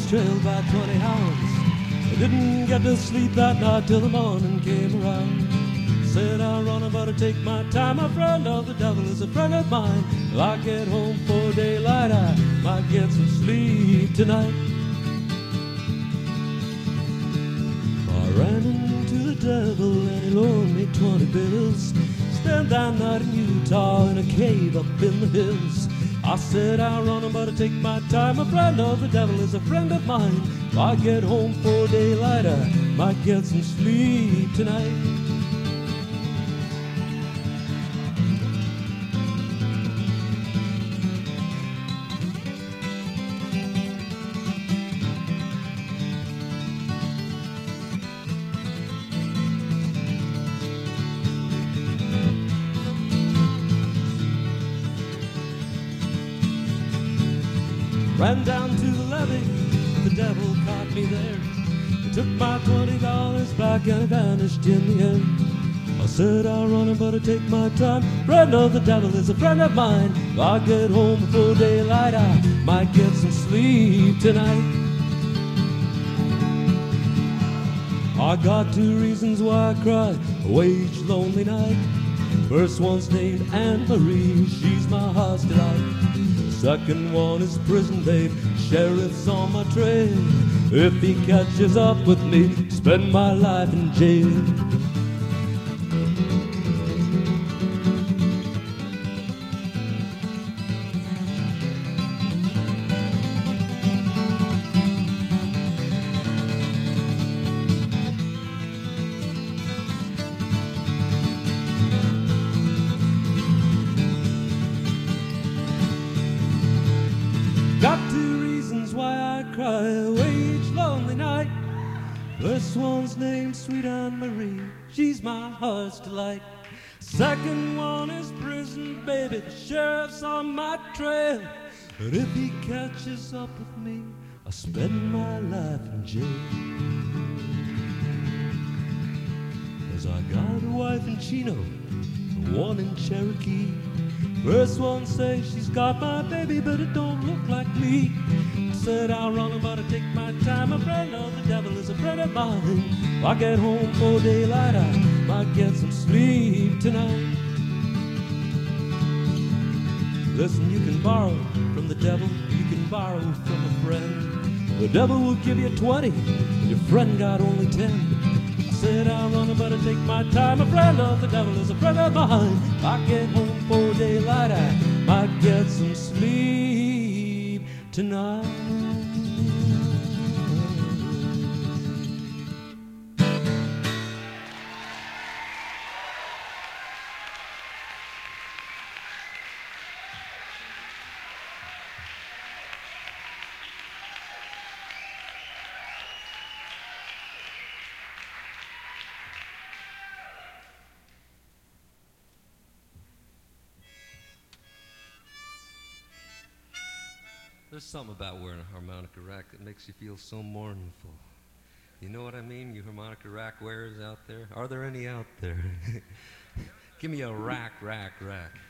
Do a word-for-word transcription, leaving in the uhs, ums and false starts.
was trailed by twenty hounds. I didn't get to sleep that night till the morning came around. Said I run about to take my time. A friend of the devil is a friend of mine. If I get home for daylight, I might get some sleep tonight. I ran into the devil and he loaned me twenty bills. Spent that night in Utah in a cave up in the hills. I said I run about to take my time. A friend of the devil is a friend of mine. If I get home for daylight, I might get some sleep tonight. Ran down to the levee, the devil caught me there. He took my twenty dollars back and he vanished in the air. I said I'll run but I take my time. Friend of the devil is a friend of mine. If I get home before daylight, I might get some sleep tonight. I got two reasons why I cry a wage lonely night. First one's named Anne Marie, she's my heart's delight. Second one is prison babe, sheriff's on my trail. If he catches up with me, spend my life in jail. Got two reasons why I cry a wage lonely night. First one's named Sweet Anne Marie, she's my heart's delight. Second one is prison baby, the sheriff's on my trail. But if he catches up with me, I'll spend my life in jail. 'Cause I got a wife in Chino, one in Cherokee. First one says she's got my baby, but it don't look like me. I said I'll run about to take my time. A friend of the devil is a friend of mine. If I get home for daylight, I might get some sleep tonight. Listen, you can borrow from the devil, you can borrow from a friend. The devil will give you twenty, and your friend got only ten. I said I'll run about to take my time. A friend of the devil is a friend of mine. If I get home for daylight, I might get some sleep tonight. There's something about wearing a harmonica rack that makes you feel so mournful. You know what I mean, you harmonica rack wearers out there? Are there any out there? Give me a rack, rack, rack.